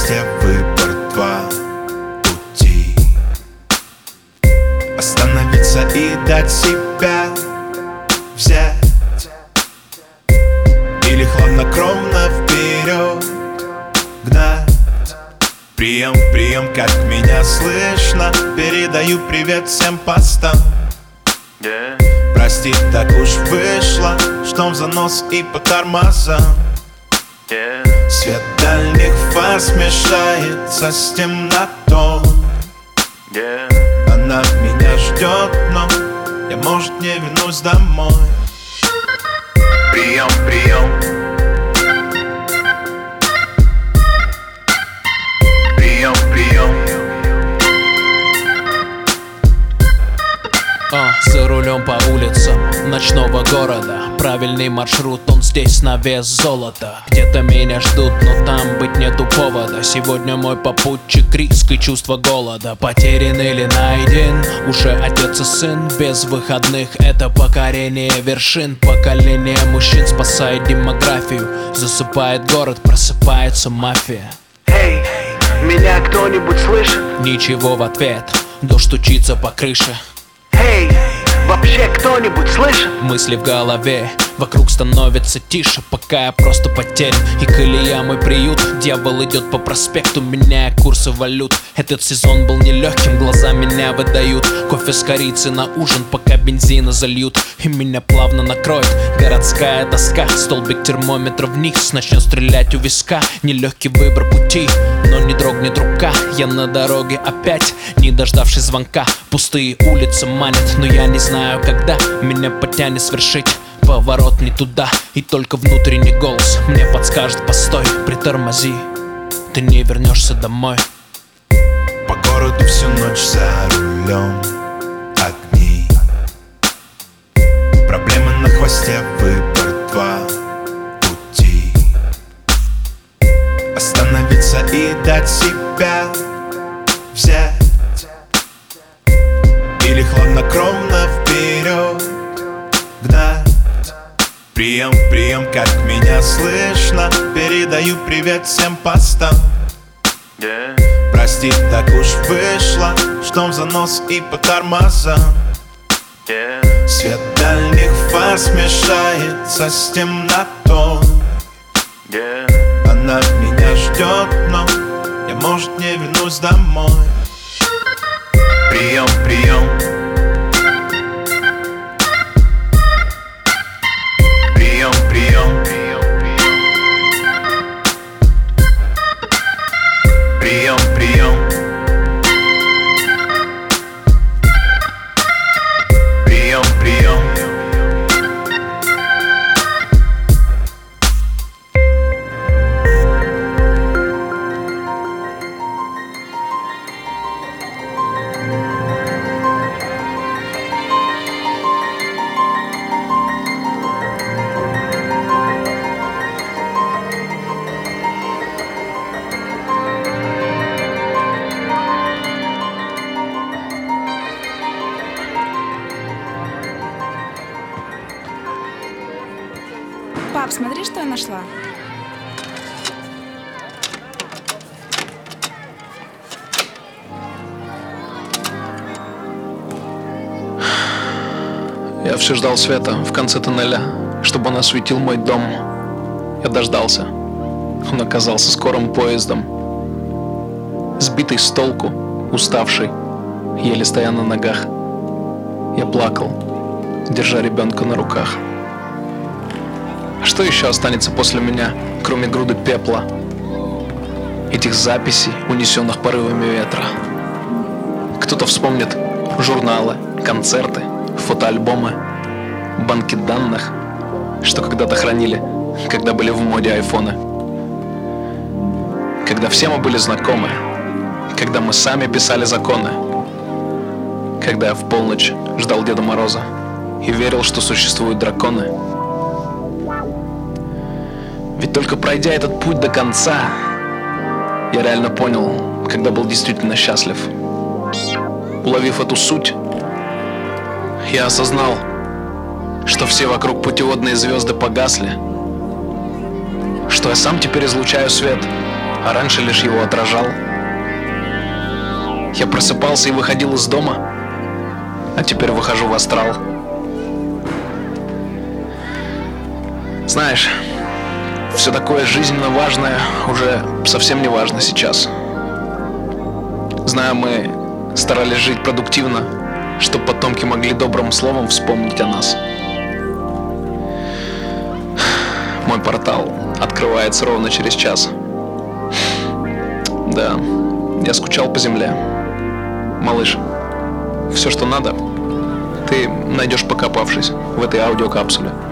хвосте выбор два пути: остановиться и дать себя взять, или хладнокровно вперед гнать. Прием, прием, как меня слышно, передаю привет всем постам. Прости, так уж вышло, что в занос и по тормозам. Свет дальних фар смешается с темнотой. Она меня ждет, но я, может, не вернусь домой. Прием, прием. Прием, прием. За рулем по улицам ночного города. Правильный маршрут, он здесь на вес золота. Где-то меня ждут, но там быть нету повода. Сегодня мой попутчик риск и чувство голода. Потерян или найден, уже отец и сын. Без выходных это покорение вершин. Поколение мужчин спасает демографию. Засыпает город, просыпается мафия. Эй, меня кто-нибудь слышит? Ничего в ответ, дождь стучится по крыше. Эй, вообще кто-нибудь слышит? Мысли в голове, вокруг становится тише, пока я просто потерян. И колея мой приют, дьявол идет по проспекту, меняя курсы валют. Этот сезон был нелегким, глаза меня выдают. Кофе с корицей на ужин, пока бензина зальют. И меня плавно накроет городская доска. Столбик термометра вниз, начнет стрелять у виска. Нелегкий выбор пути, но не дрогнет рука. Я на дороге опять, не дождавшись звонка. Пустые улицы манят, но я не знаю, когда меня потянет свершить поворот не туда. И только внутренний голос мне подскажет: постой, притормози, ты не вернешься домой. По городу всю ночь за рулем огни. Проблемы на хвосте, выбор два пути: остановиться и дать себя взять, или хладнокровно вперед гнать. Прием, прием, как меня слышно, передаю привет всем постам. Прости, так уж вышло, что в занос и по тормозам. Свет дальних фар смешается с темнотой. Она меня ждет, но я, может, не вернусь домой. Прием, прием. Прием, прием. Прием, прием. Прием, прием. Пап, смотри, что я нашла. Я все ждал света в конце тоннеля, чтобы он осветил мой дом. Я дождался. Он оказался скорым поездом. Сбитый с толку, уставший, еле стоя на ногах. Я плакал, держа ребенка на руках. А что еще останется после меня, кроме груды пепла? Этих записей, унесенных порывами ветра. Кто-то вспомнит журналы, концерты, фотоальбомы, банки данных, что когда-то хранили, когда были в моде айфоны. Когда все мы были знакомы, когда мы сами писали законы, когда я в полночь ждал Деда Мороза и верил, что существуют драконы. Ведь только пройдя этот путь до конца, я реально понял, когда был действительно счастлив. Уловив эту суть, я осознал, что все вокруг путеводные звезды погасли, что я сам теперь излучаю свет, а раньше лишь его отражал. Я просыпался и выходил из дома, а теперь выхожу в астрал. Знаешь, все такое жизненно важное уже совсем не важно сейчас. Знаю, мы старались жить продуктивно, чтобы потомки могли добрым словом вспомнить о нас. Мой портал открывается ровно через час. Да, я скучал по земле. Малыш, все, что надо, ты найдешь, покопавшись в этой аудиокапсуле.